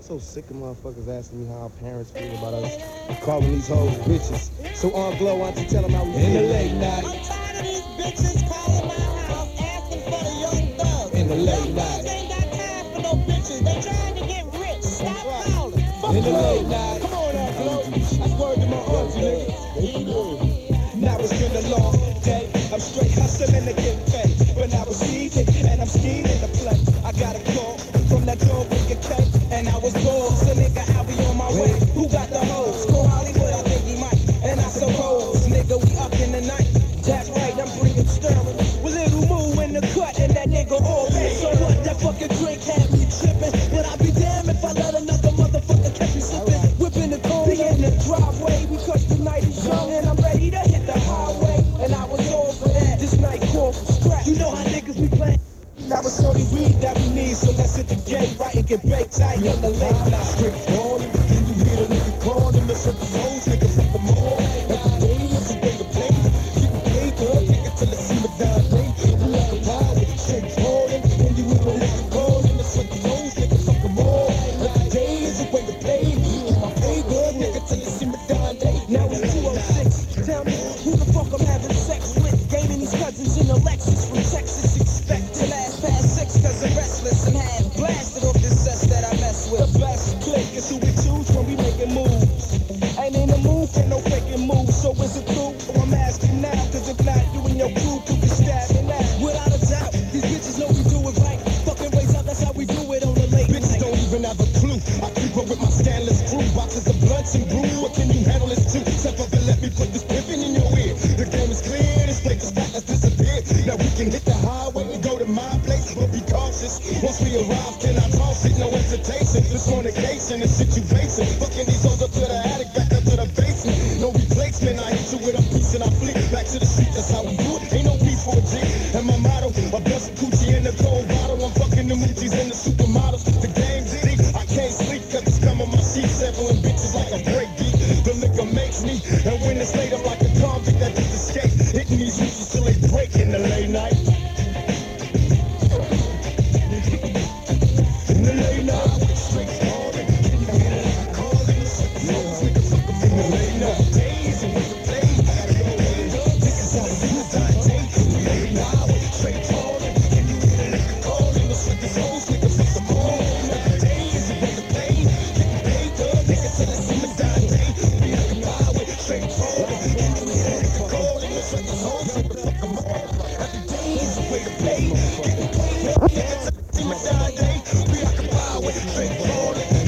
so sick of motherfuckers asking me how our parents feel about us and calling these hoes bitches. So on Glow, why don't you tell them how we feel? In the late night. I'm tired of these bitches calling my house asking for the young thugs. In the late Young thugs night. ain't got time for no bitches. They trying to get rich. Stop calling. Fuck In the you. late night. Come on now, Glow. That's word to my auntie, nigga. Now it's been a long day. I'm straight hustling to get paid. But now it's easy and I'm scheming to play. I got a call from that girl with your cake. And I was bored. So nigga, I'll be on my way. Who got the hoes? Call Hollywood, I think he might. And I suppose, nigga, we up in the night. That's right, I'm bringing Sterling. With little Moo in the cut and that nigga all day. So what? That fucking drink had me tripping. But I'd be damned if I let another motherfucker catch me slipping. Whipping the car, be in the driveway. Because the night is young and I'm ready to hit the highway. And I was all for that. This night called for scratch. You know how niggas be playing. Now it's only weed that we need, so let's hit the gate right and get baked tight in the late night. Straight calling, can you hear the nigga calling? Let's hit the hoes, nigga, fuck them all. Every day is a way to play. Getting paid, girl, take it till the see my dime day. We like a power, straight calling. Can you hear the nigga calling? Let's hit the hoes, nigga, fuck them all. Every day is a way to play. Get my pay, girl, nigga, till the see my dime day. Now it's 206. Tell me who the fuck I'm having sex with. Gaming these cousins in a Lexus from Texas. Expect to last past 6 cause I'm restless and had blasted off this cess that I mess with. The best click is who we choose when we making moves. Ain't in the mood for no faking moves. So is it cool? I'm asking now, cause if not, you and your crew could be stabbing now. Without a doubt, these bitches know we do it right. Fucking ways out, that's how we do it on the late night. Bitches don't even have a clue. I keep up with my scandalous crew. Boxes of blunts and brew. What can you handle this too? Step up and let me put this pippin in your ear. The game is clear. This place is back. Let's disappear. Now we can hit the highway and go to my place, but be cautious. Once we arrive, can I toss it? No hesitation. This fornication is situation. Fucking these hoes up to the attic, back up to the basement. No replacement. I hit you with a piece and I flick back to the street. That's how we do it. Ain't no beef for a G. And my motto, a blessed coochie in the cold bottle. I'm fucking the moochies and the supermodels. The game's deep. I can't sleep cause it's come on my sheet. Sampling bitches like a break beat. The liquor makes me. And when it's late, I'm like a convict that just escaped. Hitting these roofies till they break in the late night. In the late night, straight calling. Can you hear it? Calling. In the late night, days and we can play. This is how we do it. Late night, straight calling. Can you hear it? Calling. Let's hit this hoes, nigga, fuck them all. Days and we can play. Getting paid, nigga, till I see my dime day. We like a power, straight calling. Can you hear it? Calling. Let's hit this hoes, nigga, fuck them all. Every day is a way to play. Getting paid, nigga, till I see my dime day. We like a power, straight calling.